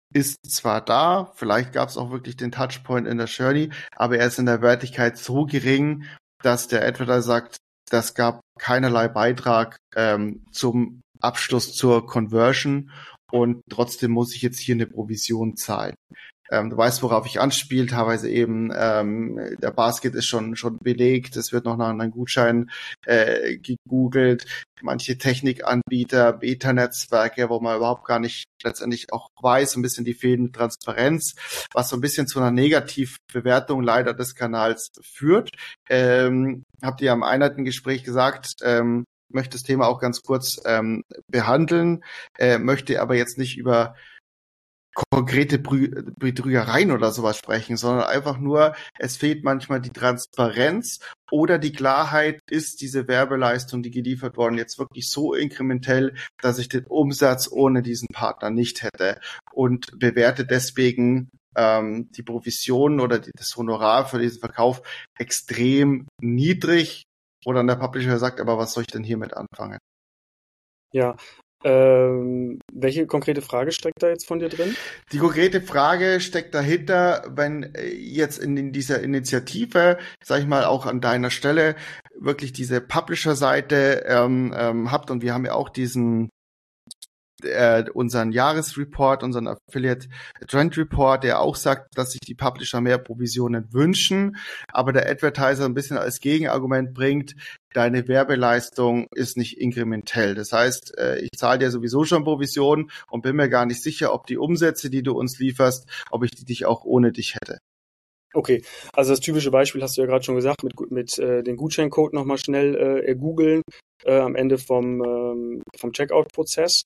Speaker 2: ist zwar da, vielleicht gab es auch wirklich den Touchpoint in der Journey, aber er ist in der Wertigkeit so gering, dass der Advertiser sagt, das gab keinerlei Beitrag ähm, zum Abschluss zur Conversion und trotzdem muss ich jetzt hier eine Provision zahlen. Ähm, du weißt, worauf ich anspiele, teilweise eben ähm, der Basket ist schon schon belegt, es wird noch nach einem Gutschein äh, gegoogelt, manche Technikanbieter, Beta-Netzwerke, wo man überhaupt gar nicht letztendlich auch weiß, ein bisschen die fehlende Transparenz, was so ein bisschen zu einer Negativbewertung leider des Kanals führt. Ähm, habt ihr am Einheitengespräch gesagt, ähm, möchte das Thema auch ganz kurz ähm, behandeln, äh, möchte aber jetzt nicht über konkrete Betrügereien oder sowas sprechen, sondern einfach nur, es fehlt manchmal die Transparenz oder die Klarheit, ist diese Werbeleistung, die geliefert worden, jetzt wirklich so inkrementell, dass ich den Umsatz ohne diesen Partner nicht hätte und bewerte deswegen ähm, die Provision oder die, das Honorar für diesen Verkauf extrem niedrig, oder der Publisher sagt, aber was soll ich denn hiermit anfangen?
Speaker 3: Ja, Ähm, welche konkrete Frage steckt da jetzt von dir drin?
Speaker 2: Die konkrete Frage steckt dahinter, wenn jetzt in dieser Initiative, sag ich mal, auch an deiner Stelle wirklich diese Publisher-Seite ähm, ähm, habt und wir haben ja auch diesen äh, unseren Jahresreport, unseren Affiliate Trend Report, der auch sagt, dass sich die Publisher mehr Provisionen wünschen, aber der Advertiser ein bisschen als Gegenargument bringt, deine Werbeleistung ist nicht inkrementell. Das heißt, äh, ich zahle dir sowieso schon Provisionen und bin mir gar nicht sicher, ob die Umsätze, die du uns lieferst, ob ich die dich auch ohne dich hätte.
Speaker 3: Okay, also das typische Beispiel hast du ja gerade schon gesagt, mit, mit äh, den Gutscheincode nochmal schnell äh, googeln äh, am Ende vom, ähm, vom Checkout-Prozess.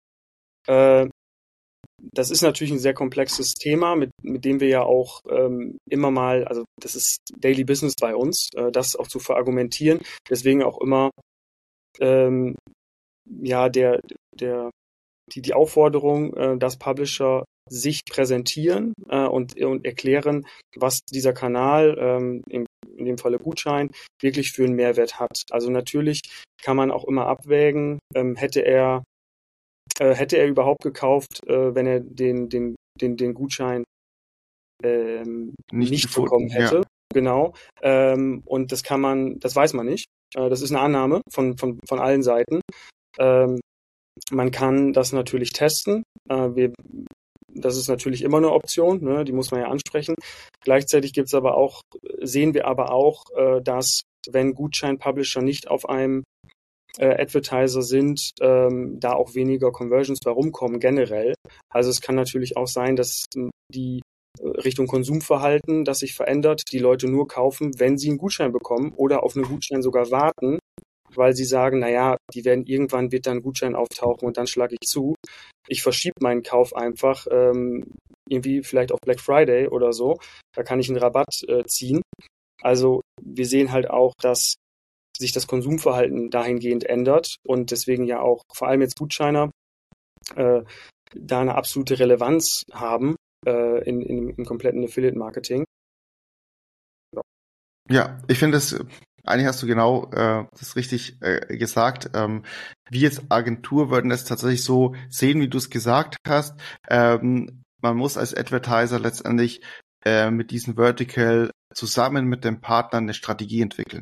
Speaker 3: Äh, das ist natürlich ein sehr komplexes Thema, mit, mit dem wir ja auch ähm, immer mal, also das ist Daily Business bei uns, äh, das auch zu verargumentieren. Deswegen auch immer ähm, ja der, der, die, die Aufforderung, äh, dass Publisher sich präsentieren äh, und, und erklären, was dieser Kanal, ähm, in, in dem Falle Gutschein, wirklich für einen Mehrwert hat. Also natürlich kann man auch immer abwägen, ähm, hätte er äh, hätte er überhaupt gekauft, äh, wenn er den, den, den, den Gutschein ähm, nicht, nicht bekommen hätte. Ja. Genau. Ähm, und das kann man, das weiß man nicht. Äh, das ist eine Annahme von, von, von allen Seiten. Ähm, man kann das natürlich testen. Äh, wir Das ist natürlich immer eine Option, ne? Die muss man ja ansprechen. Gleichzeitig gibt's aber auch, sehen wir aber auch, äh, dass wenn Gutschein-Publisher nicht auf einem äh, Advertiser sind, ähm, da auch weniger Conversions bei rumkommen generell. Also es kann natürlich auch sein, dass die Richtung Konsumverhalten, das sich verändert, die Leute nur kaufen, wenn sie einen Gutschein bekommen oder auf einen Gutschein sogar warten, weil sie sagen, naja, die werden irgendwann wird dann ein Gutschein auftauchen und dann schlage ich zu. Ich verschiebe meinen Kauf einfach ähm, irgendwie vielleicht auf Black Friday oder so. Da kann ich einen Rabatt äh, ziehen. Also wir sehen halt auch, dass sich das Konsumverhalten dahingehend ändert und deswegen ja auch vor allem jetzt Gutscheiner äh, da eine absolute Relevanz haben äh, in, in, im kompletten Affiliate-Marketing.
Speaker 2: Ja. ja, ich finde es eigentlich hast du genau äh, das richtig äh, gesagt. Ähm, wir als Agentur würden es tatsächlich so sehen, wie du es gesagt hast. Ähm, man muss als Advertiser letztendlich äh, mit diesem Vertical zusammen mit dem Partner eine Strategie entwickeln.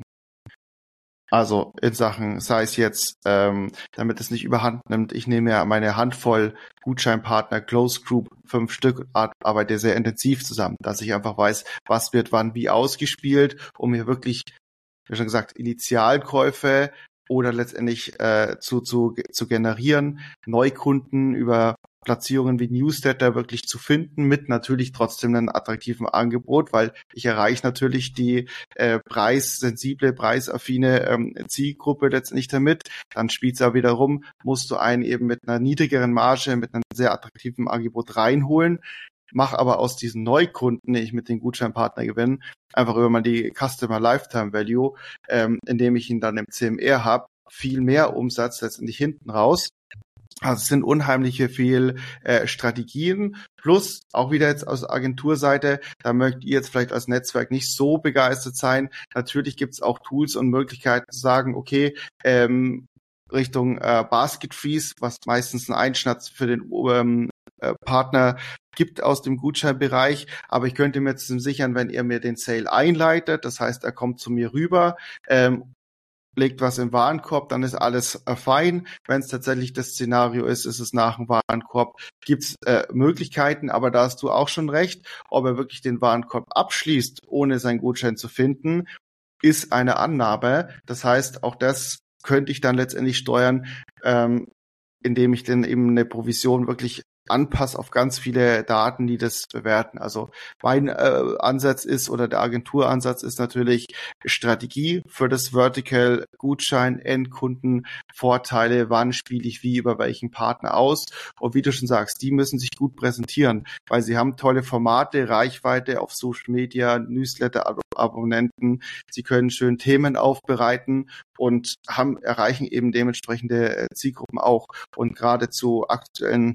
Speaker 2: Also in Sachen, sei es jetzt, ähm, damit es nicht überhand nimmt, ich nehme ja meine Handvoll Gutscheinpartner, Close Group, fünf Stück, arbeite sehr intensiv zusammen, dass ich einfach weiß, was wird wann wie ausgespielt, um mir wirklich, wie schon gesagt, Initialkäufe oder letztendlich äh, zu, zu, zu generieren, Neukunden über Platzierungen wie Newsletter wirklich zu finden, mit natürlich trotzdem einem attraktiven Angebot, weil ich erreiche natürlich die äh, preissensible, preisaffine ähm, Zielgruppe letztendlich damit. Dann spielt es ja wiederum, musst du einen eben mit einer niedrigeren Marge, mit einem sehr attraktiven Angebot reinholen. Mach aber aus diesen Neukunden, die ich mit den Gutscheinpartner gewinne, einfach über mal die Customer Lifetime Value, ähm, indem ich ihn dann im C M R habe, viel mehr Umsatz letztendlich hinten raus. Also es sind unheimliche viel äh, Strategien, plus auch wieder jetzt aus Agenturseite, da mögt ihr jetzt vielleicht als Netzwerk nicht so begeistert sein. Natürlich gibt es auch Tools und Möglichkeiten zu sagen, okay, ähm, Richtung äh, Basket Fees, was meistens ein Einschnitt für den ähm, äh, Partner gibt aus dem Gutscheinbereich, aber ich könnte mir jetzt sichern, wenn ihr mir den Sale einleitet, das heißt, er kommt zu mir rüber, ähm, legt was im Warenkorb, dann ist alles äh, fein. Wenn es tatsächlich das Szenario ist, ist es nach dem Warenkorb, gibt's äh, Möglichkeiten, aber da hast du auch schon recht, ob er wirklich den Warenkorb abschließt, ohne seinen Gutschein zu finden, ist eine Annahme. Das heißt, auch das könnte ich dann letztendlich steuern, ähm, indem ich dann eben eine Provision wirklich anpasse auf ganz viele Daten, die das bewerten. Also mein äh, Ansatz ist oder der Agenturansatz ist natürlich Strategie für das Vertical, Gutschein, Endkunden, Vorteile, wann spiele ich wie über welchen Partner aus. Und wie du schon sagst, die müssen sich gut präsentieren, weil sie haben tolle Formate, Reichweite auf Social Media, Newsletter-Abonnenten. Sie können schön Themen aufbereiten und haben erreichen eben dementsprechende Zielgruppen auch. Und gerade zu aktuellen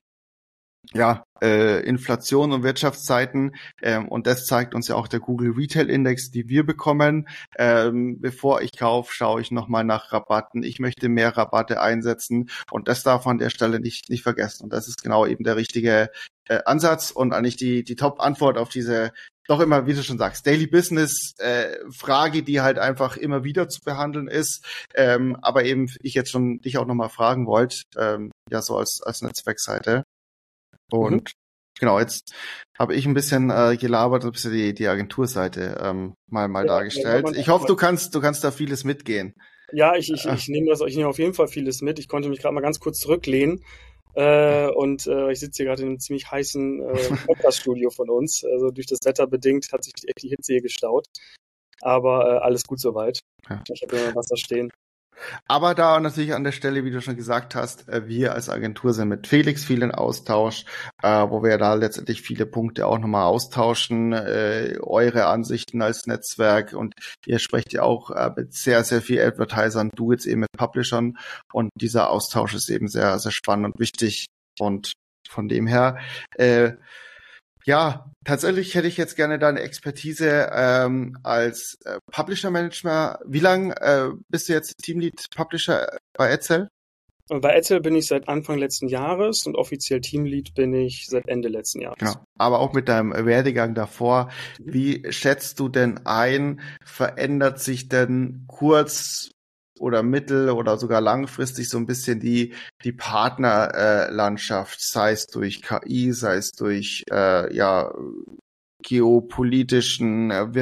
Speaker 2: ja, äh, Inflation und Wirtschaftszeiten, ähm, und das zeigt uns ja auch der Google Retail Index, die wir bekommen. Ähm, bevor ich kaufe, schaue ich nochmal nach Rabatten. Ich möchte mehr Rabatte einsetzen und das darf man an der Stelle nicht nicht vergessen. Und das ist genau eben der richtige äh, Ansatz und eigentlich die die Top-Antwort auf diese doch immer, wie du schon sagst, Daily Business äh, Frage, die halt einfach immer wieder zu behandeln ist. Ähm, aber eben ich jetzt schon dich auch nochmal fragen wollte, ähm, ja so als als Netzwerkseite. Und mhm. genau, jetzt habe ich ein bisschen äh, gelabert, ein bisschen die, die Agenturseite ähm, mal mal ja, dargestellt. Ich hoffe, du kannst, du kannst da vieles mitgehen.
Speaker 3: Ja, ich, ich, ich nehme das, ich nehme auf jeden Fall vieles mit. Ich konnte mich gerade mal ganz kurz zurücklehnen. Äh, und äh, ich sitze hier gerade in einem ziemlich heißen äh, Podcast-Studio von uns. Also durch das Wetter bedingt hat sich echt die Hitze hier gestaut. Aber äh, alles gut soweit. Ja. Ich habe immer Wasser stehen.
Speaker 2: Aber da natürlich an der Stelle, wie du schon gesagt hast, wir als Agentur sind mit Felix viel in Austausch, äh, wo wir da letztendlich viele Punkte auch nochmal austauschen, äh, eure Ansichten als Netzwerk und ihr sprecht ja auch äh, mit sehr, sehr viel Advertisern, du jetzt eben mit Publishern und dieser Austausch ist eben sehr, sehr spannend und wichtig und von dem her, äh, ja, tatsächlich hätte ich jetzt gerne deine Expertise ähm, als äh, Publisher-Manager. Wie lange äh, bist du jetzt Teamlead-Publisher bei Edsel?
Speaker 3: Bei Edsel bin ich seit Anfang letzten Jahres und offiziell Teamlead bin ich seit Ende letzten Jahres.
Speaker 2: Genau, aber auch mit deinem Werdegang davor. Mhm. Wie schätzt du denn ein, verändert sich denn kurz oder mittel- oder sogar langfristig so ein bisschen die die Partnerlandschaft, äh, sei es durch K I, sei es durch äh, ja geopolitischen äh,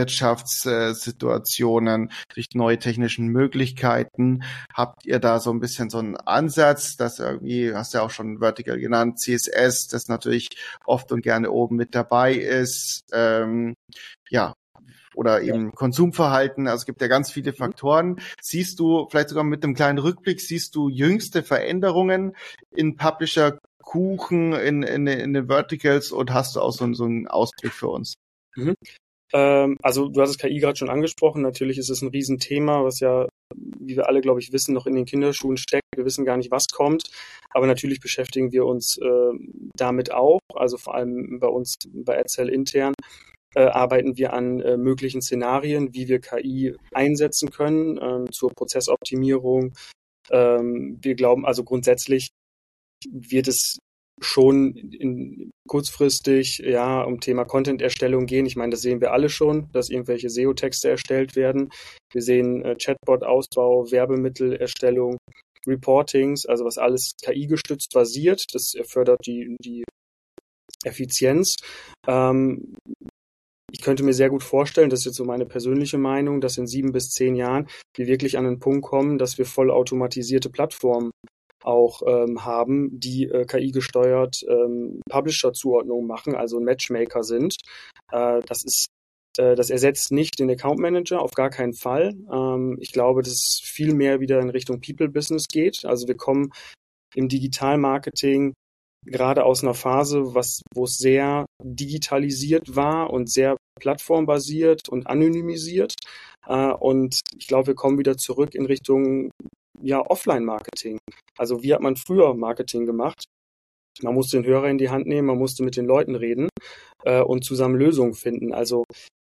Speaker 2: Wirtschaftssituationen, durch neue technischen Möglichkeiten. Habt ihr da so ein bisschen so einen Ansatz, dass irgendwie, hast du ja auch schon Vertical genannt, C S S, das natürlich oft und gerne oben mit dabei ist, ähm, ja, oder eben ja. Konsumverhalten, also es gibt ja ganz viele Faktoren. Siehst du, vielleicht sogar mit einem kleinen Rückblick, siehst du jüngste Veränderungen in Publisher-Kuchen, in, in, in den Verticals und hast du auch so, so einen Ausblick für uns?
Speaker 3: Mhm. Ähm, also du hast das K I gerade schon angesprochen, natürlich ist es ein Riesenthema, was ja, wie wir alle, glaube ich, wissen, noch in den Kinderschuhen steckt. Wir wissen gar nicht, was kommt, aber natürlich beschäftigen wir uns äh, damit auch, also vor allem bei uns bei Edsel intern. Äh, arbeiten wir an äh, möglichen Szenarien, wie wir K I einsetzen können ähm, zur Prozessoptimierung. Ähm, wir glauben also grundsätzlich wird es schon in, kurzfristig ja um Thema Content-Erstellung gehen. Ich meine, das sehen wir alle schon, dass irgendwelche S E O-Texte erstellt werden. Wir sehen äh, Chatbot-Ausbau, Werbemittelerstellung, Reportings, also was alles K I-gestützt basiert. Das fördert die, die Effizienz. Ähm, Ich könnte mir sehr gut vorstellen, das ist jetzt so meine persönliche Meinung, dass in sieben bis zehn Jahren wir wirklich an einen Punkt kommen, dass wir vollautomatisierte Plattformen auch ähm, haben, die äh, K I-gesteuert ähm, Publisher-Zuordnungen machen, also ein Matchmaker sind. Äh, das ist, äh, das ersetzt nicht den Account Manager, auf gar keinen Fall. Ähm, ich glaube, dass es viel mehr wieder in Richtung People-Business geht. Also wir kommen im Digital-Marketing gerade aus einer Phase, was, wo es sehr digitalisiert war und sehr plattformbasiert und anonymisiert. Äh, und ich glaube, wir kommen wieder zurück in Richtung ja, Offline-Marketing. Also wie hat man früher Marketing gemacht? Man musste den Hörer in die Hand nehmen, man musste mit den Leuten reden äh, und zusammen Lösungen finden. Also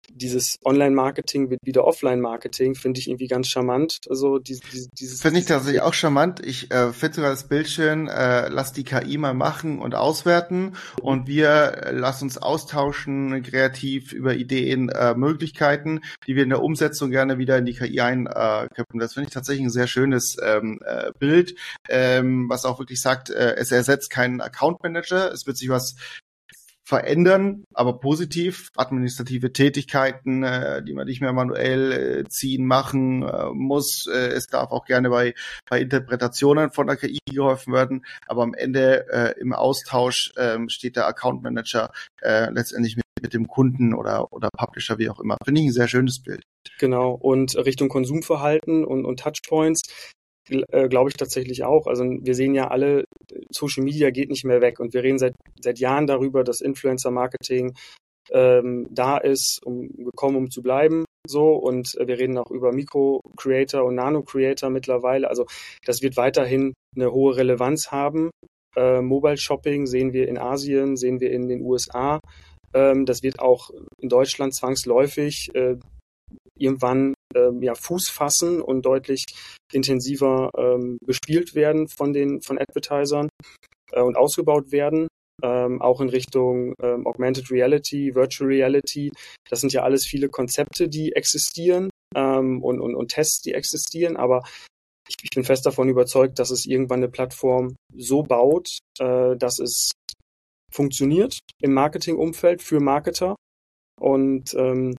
Speaker 3: dieses Online-Marketing wird wieder Offline-Marketing, finde ich irgendwie ganz charmant. Also diese, diese, dieses.
Speaker 2: Finde ich tatsächlich auch charmant. Ich äh, finde sogar das Bild schön, äh, lass die K I mal machen und auswerten und wir äh, lass uns austauschen, kreativ über Ideen, äh, Möglichkeiten, die wir in der Umsetzung gerne wieder in die K I einköpfen. Das finde ich tatsächlich ein sehr schönes ähm, äh, Bild, ähm, was auch wirklich sagt, äh, es ersetzt keinen Account Manager, es wird sich was verändern, aber positiv, administrative Tätigkeiten, äh, die man nicht mehr manuell äh, ziehen, machen äh, muss. Äh, es darf auch gerne bei, bei Interpretationen von der K I geholfen werden, aber am Ende äh, im Austausch äh, steht der Account Manager äh, letztendlich mit, mit dem Kunden oder, oder Publisher, wie auch immer. Finde ich ein sehr schönes Bild.
Speaker 3: Genau, und Richtung Konsumverhalten und, und Touchpoints, Äh, glaube ich tatsächlich auch. Also wir sehen ja alle, Social Media geht nicht mehr weg und wir reden seit seit Jahren darüber, dass Influencer-Marketing ähm, da ist, um gekommen, um zu bleiben. So, und wir reden auch über Mikro-Creator und Nano-Creator mittlerweile. Also das wird weiterhin eine hohe Relevanz haben. Äh, Mobile-Shopping sehen wir in Asien, sehen wir in den U S A. Ähm, das wird auch in Deutschland zwangsläufig äh, irgendwann ähm, ja, Fuß fassen und deutlich intensiver ähm, bespielt werden von den von Advertisern äh, und ausgebaut werden, ähm, auch in Richtung ähm, Augmented Reality, Virtual Reality. Das sind ja alles viele Konzepte, die existieren ähm, und, und, und Tests, die existieren, aber ich, ich bin fest davon überzeugt, dass es irgendwann eine Plattform so baut, äh, dass es funktioniert im Marketingumfeld für Marketer und ähm,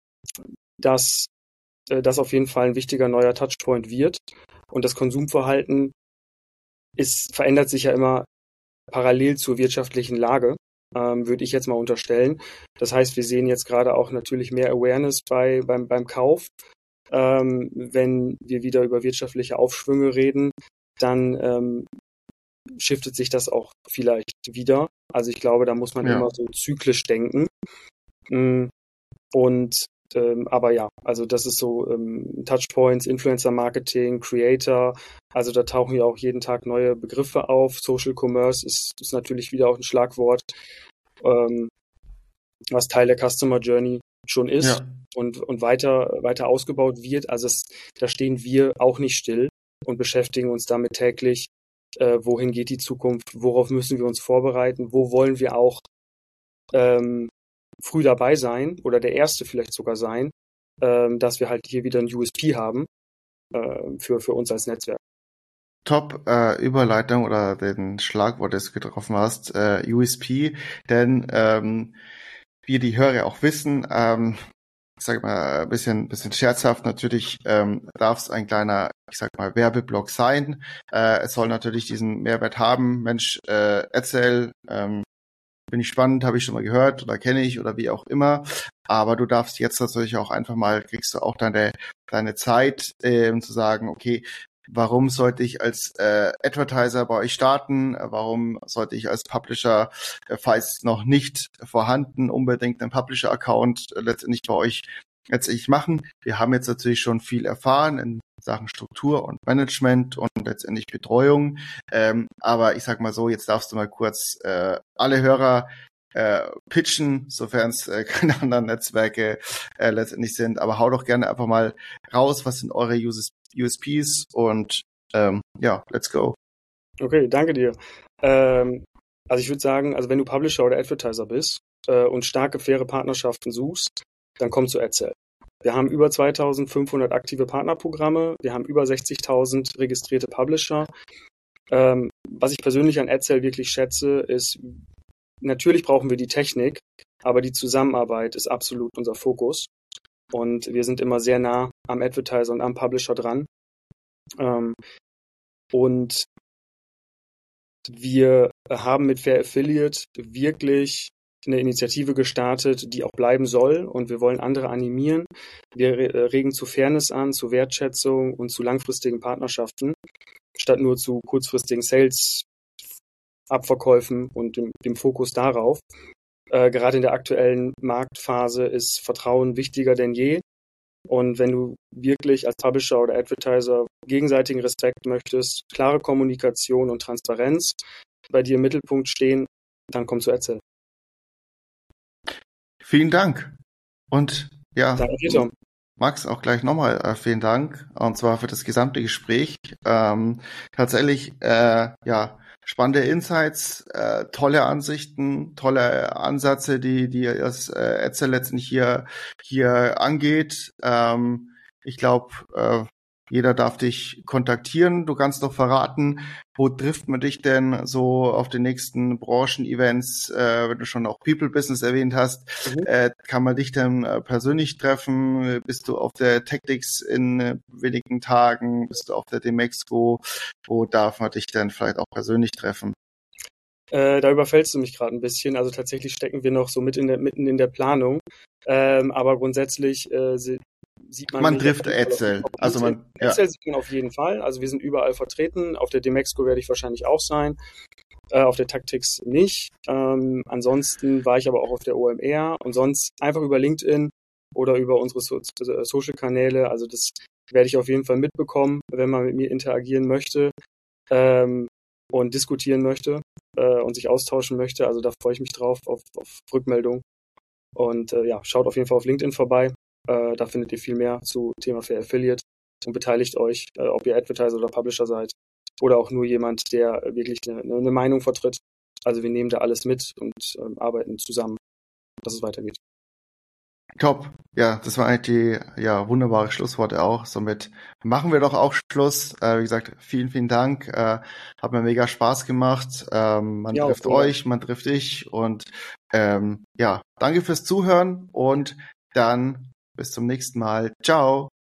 Speaker 3: dass das auf jeden Fall ein wichtiger neuer Touchpoint wird. Und das Konsumverhalten ist, verändert sich ja immer parallel zur wirtschaftlichen Lage, ähm, würde ich jetzt mal unterstellen. Das heißt, wir sehen jetzt gerade auch natürlich mehr Awareness bei, beim, beim Kauf. Ähm, wenn wir wieder über wirtschaftliche Aufschwünge reden, dann ähm, shiftet sich das auch vielleicht wieder. Also ich glaube, da muss man ja. immer so zyklisch denken. Und Ähm, aber ja, also das ist so ähm, Touchpoints, Influencer-Marketing, Creator, also da tauchen ja auch jeden Tag neue Begriffe auf. Social Commerce ist, ist natürlich wieder auch ein Schlagwort, ähm, was Teil der Customer Journey schon ist ja. und, und weiter, weiter ausgebaut wird. Also es, da stehen wir auch nicht still und beschäftigen uns damit täglich, äh, wohin geht die Zukunft, worauf müssen wir uns vorbereiten, wo wollen wir auch ähm, früh dabei sein oder der Erste vielleicht sogar sein, ähm, dass wir halt hier wieder ein U S P haben äh, für, für uns als Netzwerk.
Speaker 2: Top äh, Überleitung oder den Schlagwort, das du getroffen hast, äh, U S P, denn ähm, wie die Hörer auch wissen, ähm, ich sage mal ein bisschen, bisschen scherzhaft, natürlich ähm, darf es ein kleiner, ich sag mal, Werbeblock sein. Äh, es soll natürlich diesen Mehrwert haben. Mensch, äh, erzähl, ähm, bin ich spannend, habe ich schon mal gehört oder kenne ich oder wie auch immer. Aber du darfst jetzt natürlich auch einfach mal, kriegst du auch deine, deine Zeit, ähm, zu sagen, okay, warum sollte ich als äh, Advertiser bei euch starten? Warum sollte ich als Publisher, äh, falls noch nicht vorhanden, unbedingt einen Publisher-Account äh, letztendlich bei euch letztendlich machen? Wir haben jetzt natürlich schon viel erfahren in Sachen Struktur und Management und letztendlich Betreuung. Ähm, aber ich sag mal so, jetzt darfst du mal kurz äh, alle Hörer äh, pitchen, sofern es äh, keine anderen Netzwerke äh, letztendlich sind. Aber hau doch gerne einfach mal raus, was sind eure U S Ps und ähm, ja, let's go.
Speaker 3: Okay, danke dir. Ähm, also ich würde sagen, also wenn du Publisher oder Advertiser bist äh, und starke, faire Partnerschaften suchst, dann komm zu Edsel. Wir haben über zweitausendfünfhundert aktive Partnerprogramme, wir haben über sechzigtausend registrierte Publisher. Ähm, was ich persönlich an Edsel wirklich schätze, ist, natürlich brauchen wir die Technik, aber die Zusammenarbeit ist absolut unser Fokus. Und wir sind immer sehr nah am Advertiser und am Publisher dran. Ähm, und wir haben mit Fair Affiliate wirklich eine Initiative gestartet, die auch bleiben soll, und wir wollen andere animieren. Wir regen zu Fairness an, zu Wertschätzung und zu langfristigen Partnerschaften, statt nur zu kurzfristigen Sales-Abverkäufen und dem, dem Fokus darauf. Äh, gerade in der aktuellen Marktphase ist Vertrauen wichtiger denn je. Und wenn du wirklich als Publisher oder Advertiser gegenseitigen Respekt möchtest, klare Kommunikation und Transparenz bei dir im Mittelpunkt stehen, dann komm zu Edsel.
Speaker 2: Vielen Dank. Und Ja,
Speaker 3: Danke dir, Tom.
Speaker 2: Max, auch gleich nochmal äh, vielen Dank, und zwar für das gesamte Gespräch. Ähm, tatsächlich, äh, ja, spannende Insights, äh, tolle Ansichten, tolle Ansätze, die die das äh, Etzel letztendlich hier hier angeht. Ähm, ich glaube, äh, jeder darf dich kontaktieren. Du kannst doch verraten, wo trifft man dich denn so auf den nächsten Branchen-Events, äh, wenn du schon auch People Business erwähnt hast,
Speaker 3: Mhm.
Speaker 2: äh, kann man dich dann äh, persönlich treffen? Bist du auf der Tactics in äh, wenigen Tagen? Bist du auf der Demexco? Wo darf man dich dann vielleicht auch persönlich treffen?
Speaker 3: Äh, da überfällst du mich gerade ein bisschen. Also tatsächlich stecken wir noch so mit in der, mitten in der Planung. Ähm, aber grundsätzlich äh, se- sieht man
Speaker 2: Man
Speaker 3: mich
Speaker 2: trifft
Speaker 3: auf jeden Fall auf,
Speaker 2: Etzel.
Speaker 3: auf
Speaker 2: Also
Speaker 3: LinkedIn.
Speaker 2: man, ja,
Speaker 3: Excel sieht man auf jeden Fall. Also wir sind überall vertreten. Auf der Demexco werde ich wahrscheinlich auch sein. Äh, auf der Tactics nicht. Ähm, ansonsten war ich aber auch auf der O M R und sonst einfach über LinkedIn oder über unsere so äh, Social-Kanäle. Also das werde ich auf jeden Fall mitbekommen, wenn man mit mir interagieren möchte ähm, und diskutieren möchte äh, und sich austauschen möchte. Also da freue ich mich drauf, auf, auf Rückmeldung. Und äh, ja, schaut auf jeden Fall auf LinkedIn vorbei. Äh, da findet ihr viel mehr zu Thema Fair Affiliate und beteiligt euch, äh, ob ihr Advertiser oder Publisher seid oder auch nur jemand, der wirklich eine, eine Meinung vertritt. Also wir nehmen da alles mit und ähm, arbeiten zusammen, dass es weitergeht.
Speaker 2: top. Ja, das waren eigentlich die ja, wunderbare Schlussworte auch. Somit machen wir doch auch Schluss. Äh, wie gesagt, vielen, vielen Dank. Äh, hat mir mega Spaß gemacht. Ähm, man
Speaker 3: Ja,
Speaker 2: trifft
Speaker 3: vielen Dank.
Speaker 2: euch, man trifft dich. Und ähm, ja, danke fürs Zuhören und dann bis zum nächsten Mal. Ciao.